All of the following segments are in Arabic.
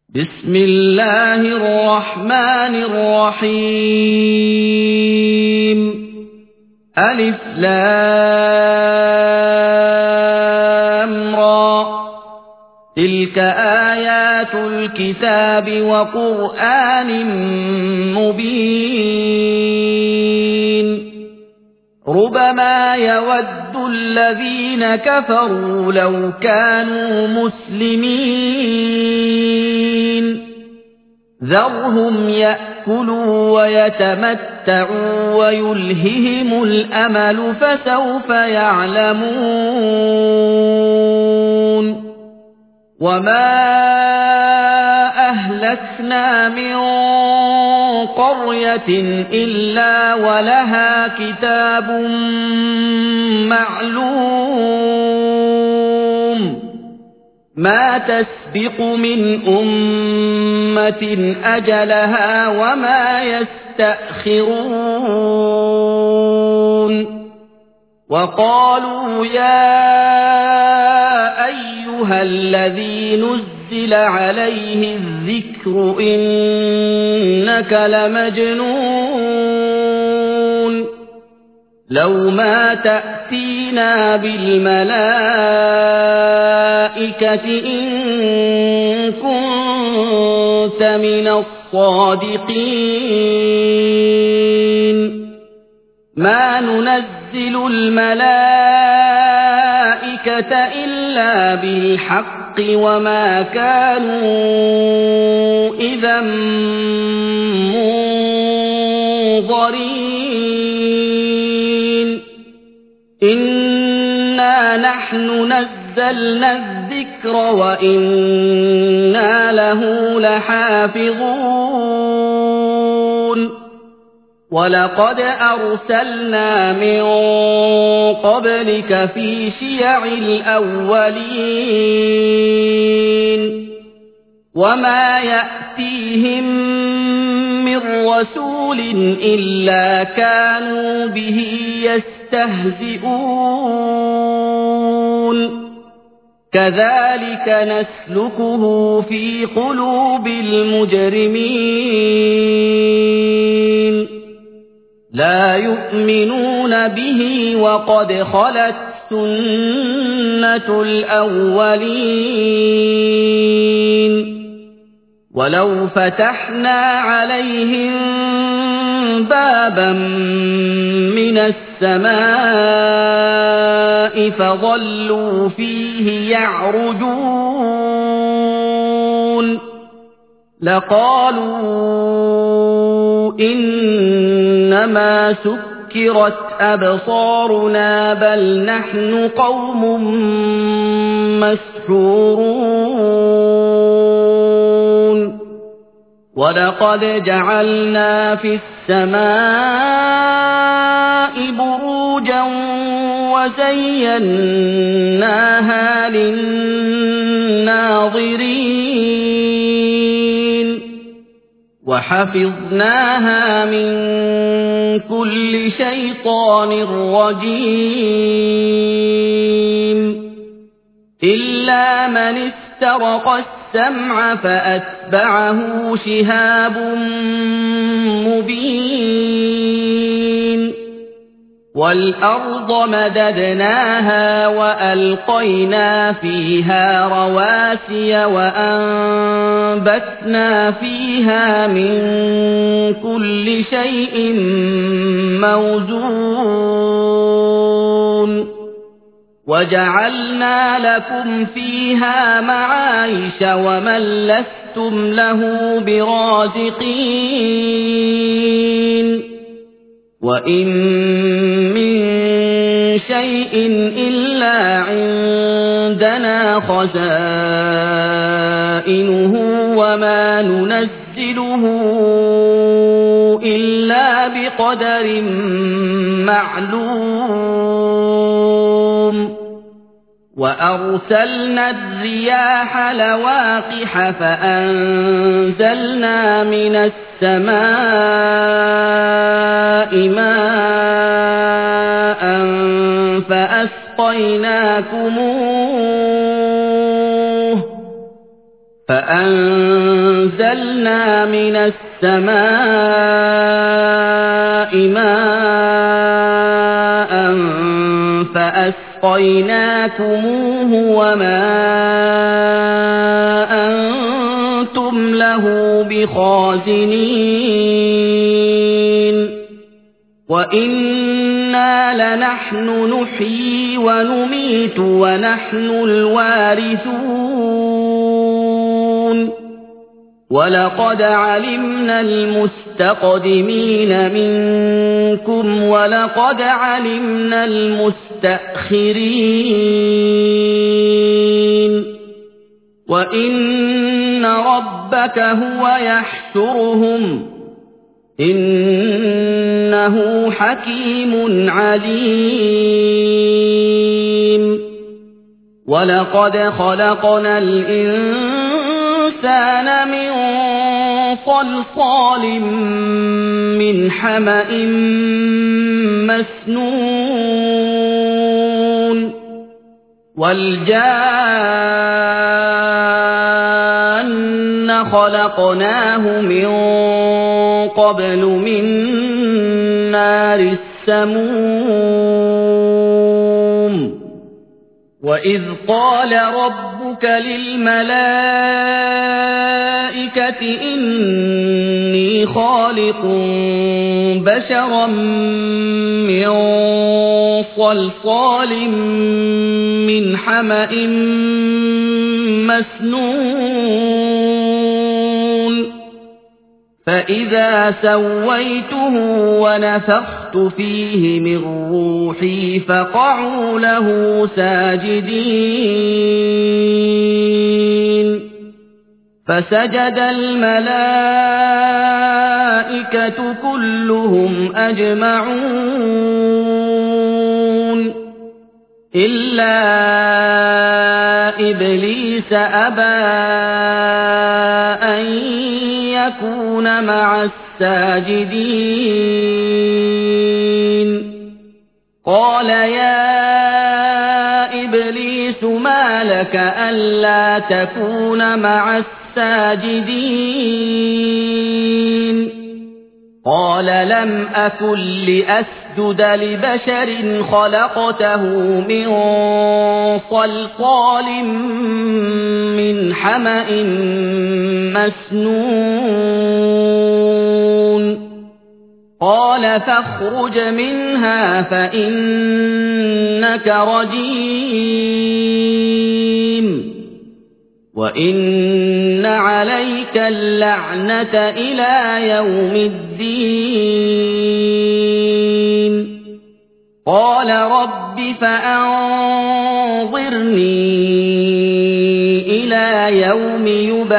بسم الله الرحمن الرحيم ألف لام را تلك آيات الكتاب وقرآن مبين ربما يود الذين كفروا لو كانوا مسلمين ذرهم يأكلوا ويتمتعوا ويلههم الأمل فسوف يعلمون وما أهلكنا من قرية إلا ولها كتاب معلوم ما تسبق من أمة أجلها وما يستأخرون وقالوا يا أيها الذي نزل عليه الذكر إنك لمجنون لو ما تأتينا بالملائكة إن كنت من الصادقين ما ننزل الملائكة إلا بالحق وما كانوا إذا منظرين إنا نحن نزلنا الذكر وإنا له لحافظون ولقد أرسلنا من قبلك في شيع الأولين وما يأتيهم من رسول إلا كانوا به يستهزئون كذلك نسلكه في قلوب المجرمين لا يؤمنون به وقد خلت سنة الأولين ولو فتحنا عليهم بابا من السماء فظلوا فيه يعرجون لقالوا إنما سكرت أبصارنا بل نحن قوم مسحورون ولقد جعلنا في السماء بروجا وزيناها للناظرين وحفظناها من كل شيطان رجيم إلا من استرق السمع فأتبعه شهاب مبين والأرض مددناها وألقينا فيها رواسي وأنبتنا فيها من كل شيء موزون وجعلنا لكم فيها معايش ومن لستم له برازقين وإن من شيء إلا عندنا خزائنه وما ننزله إلا بقدر معلوم وأرسلنا الرياح لواقح فأنزلنا من السماء ماء فأسقيناكموه فأنزلنا من السماء ماء فأسقيناكموه وما أنتم له بخازنين وإنا لنحن نحيي ونميت ونحن الوارثون ولقد علمنا المستقدمين منكم ولقد علمنا المستأخرين وإن ربك هو يحشرهم إنه حكيم عليم ولقد خلقنا الإنسان من صلصال من حمأ مسنون والجان خلقناه من قبل من نار السموم وإذ قال ربك للملائكة إني خالق بشرا من صلصال من حمأ مسنون فإذا سويته ونفخت فيه من روحي فقعوا له ساجدين فسجد الملائكة كلهم أجمعون إلا إبليس أبى أن يكون مع الساجدين قال يا إبليس ما لك ألا تكون مع الساجدين قال لم أكن لأسجد لبشر خلقته من صلصال من حمأ مسنون قال فاخرج منها فإنك رجيم وإن عليك اللعنة إلى يوم الدين قال رب فأنظرني إلى يوم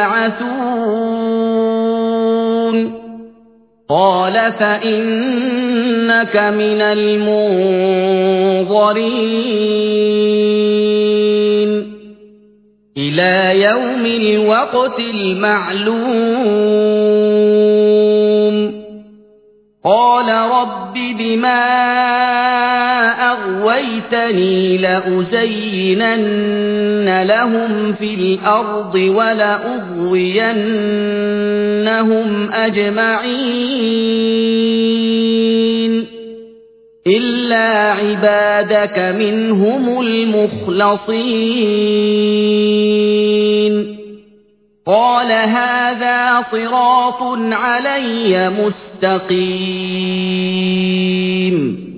يبعثون قال فإنك من المنظرين إلى يوم الوقت المعلوم قال رب بما أغويتني لأزينن لهم في الأرض ولأغوينهم أجمعين إلا عبادك منهم المخلصين قال هذا صراط علي مستقيم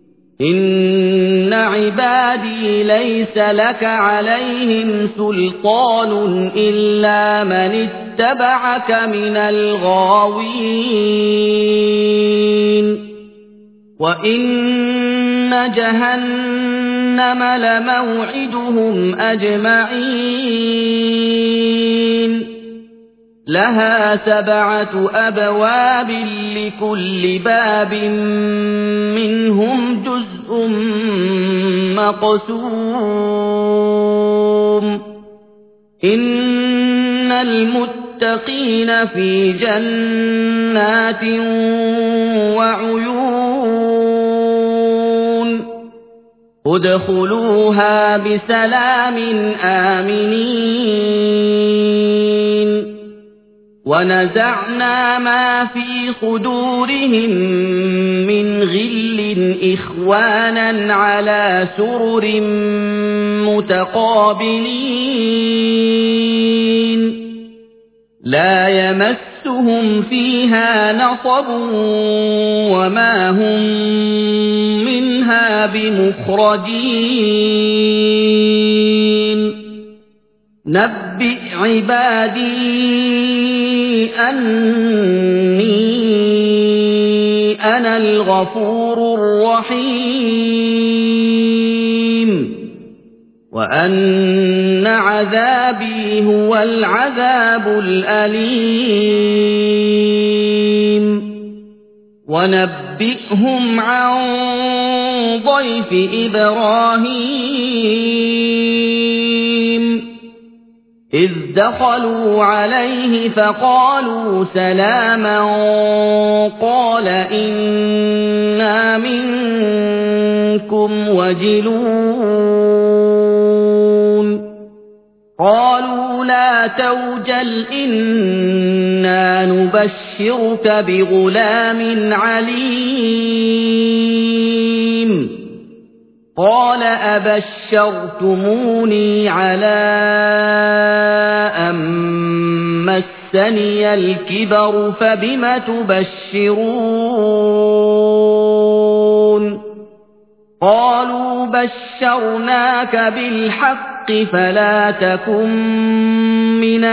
إن عبادي ليس لك عليهم سلطان إلا من اتبعك من الغاوين وإن جهنم لموعدهم أجمعين لها 7 أبواب لكل باب منهم جزء مقسوم إن المتقين في جنات وعيون ادخلوها بسلام آمنين وَنَزَعْنَا مَا فِي صُدُورِهِم مِّنْ غِلٍّ إِخْوَانًا عَلَىٰ سُرُرٍ مُّتَقَابِلِينَ لَا يَمَسُّهُمْ فِيهَا نَصَبٌ وَمَا هُم مِّنْهَا بِمُخْرَجِينَ نَبِّئْ عِبَادِي أَنِّي أَنَا الْغَفُورُ الرَّحِيمُ وَأَنَّ عَذَابِي هُوَ الْعَذَابُ الْأَلِيمُ وَنَبِّئْهُمْ عَن ضَيْفِ إِبْرَاهِيمَ إِذْ دَخَلُوا عَلَيْهِ فَقَالُوا سَلَامًا قَالَ إِنَّا مِنكُمْ وَجِلُونَ قَالُوا لَا تَوْجَلْ إِنَّا نُبَشِّرُكَ بِغُلَامٍ عَلِيمٍ قَالَ أَبَشَّرْتُمُونِي عَلَىٰ أَن مَّسَّنِيَ الْكِبَرُ فَبِمَ تُبَشِّرُونَ قَالُوا بَشَّرْنَاكَ بِالْحَقِّ فَلَا تَكُن مِّنَ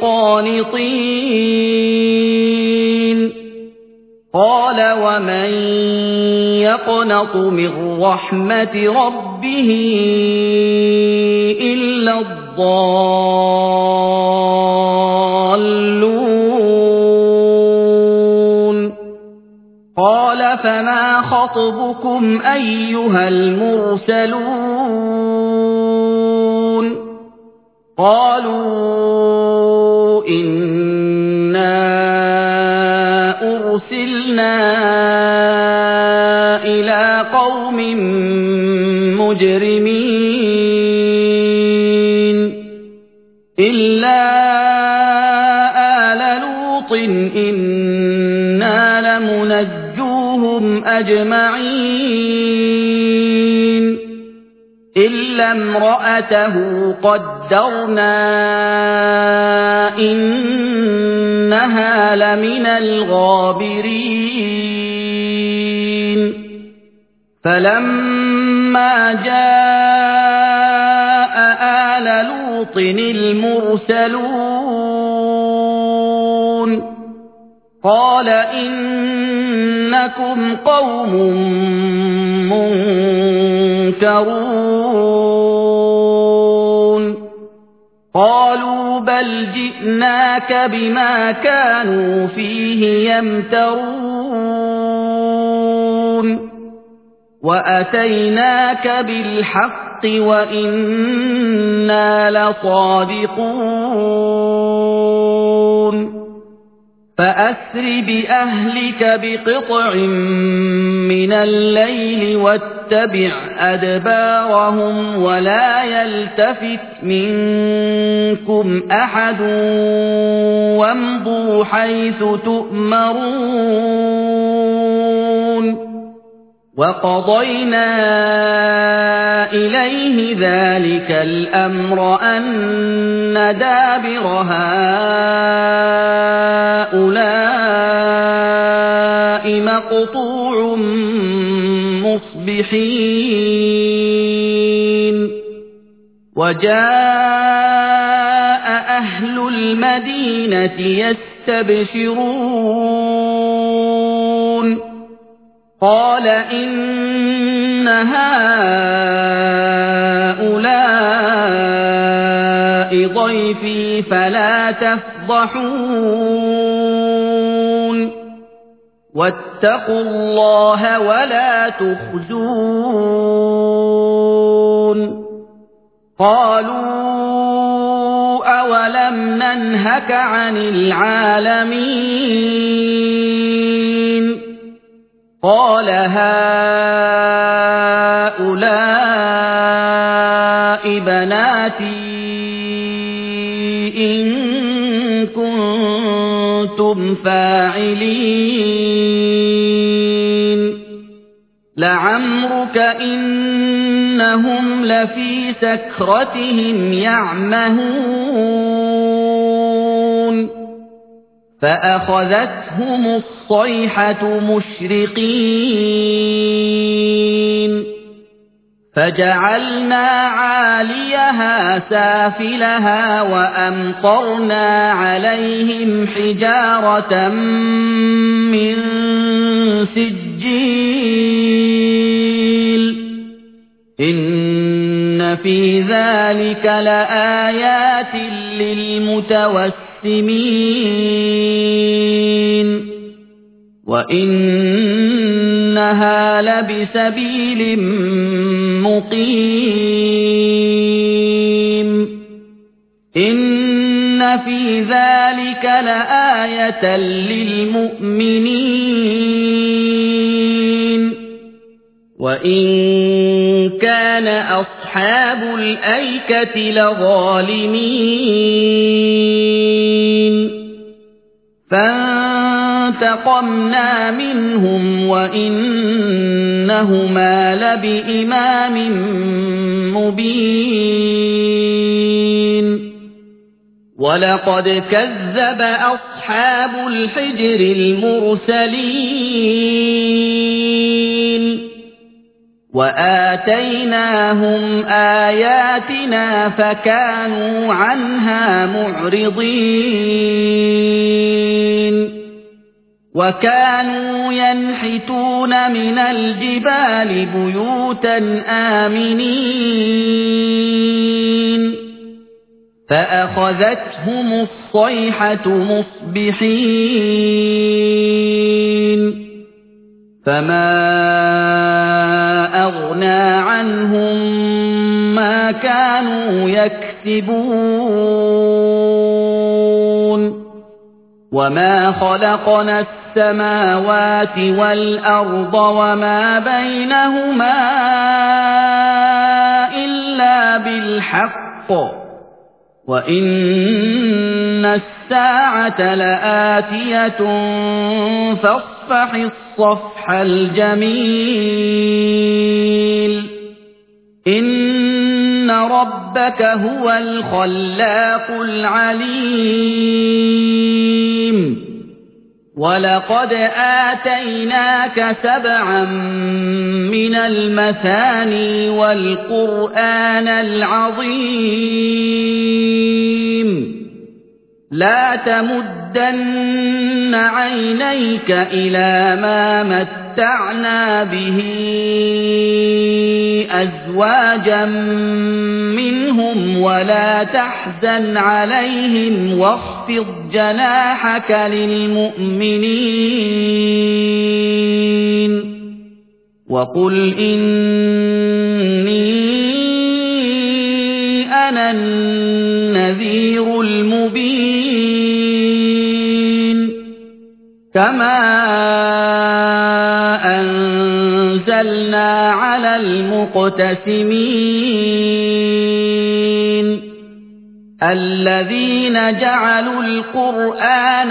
الْقَانِطِينَ قَالَ وَمَن يَقْنَطُ مِن رَّحْمَةِ رَبِّهِ إِلَّا الضَّالُّونَ قَالَ فَمَا خَطْبُكُمْ أَيُّهَا الْمُرْسَلُونَ قَالُوا إِنَّا أُرْسِلْنَا إِلَىٰ قَوْمٍ مُّجْرِمِينَ إِلَّا آلَ لُوطٍ إِنَّا لَمُنَجُّوهُمْ أَجْمَعِينَ إِلَّا امْرَأَتَهُ قَدَّرْنَا إِنَّهَا لَمِنَ الْغَابِرِينَ فَلَمَّا جَاءَ آلَ لُوطٍ الْمُرْسَلُونَ قَالَ إِنَّكُمْ قَوْمٌ مُّنكَرُونَ قَالُوا بَلْ جِئْنَاكَ بِمَا كَانُوا فِيهِ يَمْتَرُونَ وَأَتَيْنَاكَ بِالْحَقِّ وَإِنَّا لَصَادِقُونَ فَأَسْرِ بِأَهْلِكَ بِقِطْعٍ مِّنَ اللَّيْلِ وَاتَّبِعْ أَدْبَارَهُمْ وَلَا يَلْتَفِتْ مِنكُمْ أَحَدٌ وَامْضُوا حَيْثُ تُؤْمَرُونَ وَقَضَيْنَا إِلَيْهِ ذَلِكَ الْأَمْرَ أَنَّ دَابِرَ هَٰؤُلَاءِ مَقْطُوعٌ مُّصْبِحِينَ وَجَاءَ أَهْلُ الْمَدِينَةِ يَسْتَبْشِرُونَ قَالَ إِنَّ هَٰؤُلَاءِ ضَيْفِي فَلَا تَفْضَحُونِ وَاتَّقُوا اللَّهَ وَلَا تُخْزُونِ قَالُوا أَوَلَمْ نَنْهَكَ عَنِ الْعَالَمِينَ قَالَ هَٰؤُلَاءِ بَنَاتِي إِن كُنتُمْ كنتم فاعلين لعمرك إنهم لفي سكرتهم يعمهون فأخذتهم الصيحة مشرقين فجعلنا عاليها سافلها وأمطرنا عليهم حجارة من سجيل إن في ذلك لآيات للمتوسمين وإنها لبسبيل مقيم إن في ذلك لآية للمؤمنين وإن كان أصحاب الأيكة لظالمين فانتقمنا منهم وإنهما لبإمام مبين ولقد كذب أصحاب الحجر المرسلين وآتيناهم آياتنا فكانوا عنها معرضين وكانوا ينحتون من الجبال بيوتا آمنين فأخذتهم الصيحة مصبحين فما أغنى عنهم ما كانوا يكسبون وما خلقنا السماوات والأرض وما بينهما إلا بالحق وإن الساعة لآتية فاصفح الصفح الجميل إن ربك هو الخلاق العليم ولقد آتيناك 7 من المثاني والقرآن العظيم لا تمدن عينيك إلى ما متعنا به أزواجا منهم ولا تحزن عليهم واخفض جناحك للمؤمنين وقل إني أنا النذير المبين كما أنزلنا على المقتسمين الذين جعلوا القرآن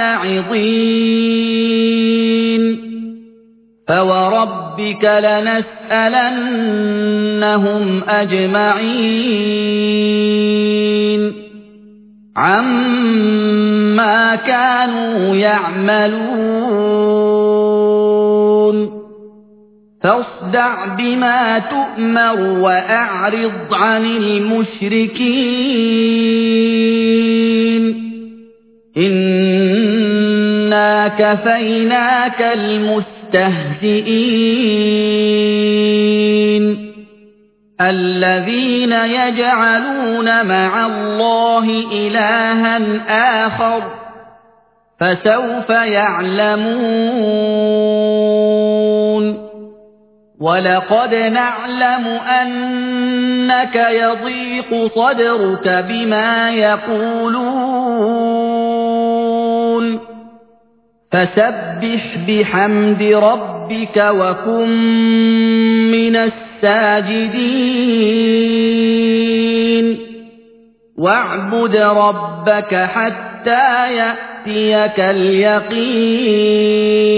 عضين فوربك لنسألنهم أجمعين عما كانوا يعملون فاصدع بما تؤمر وأعرض عن المشركين إنا كفيناك المستهزئين الذين يجعلون مع الله إلها آخر فسوف يعلمون ولقد نعلم أنك يضيق صدرك بما يقولون فسبح بحمد ربك وكن من الساجدين واعبد ربك حتى حَتَّىٰ يَأْتِيَكَ الْيَقِينُ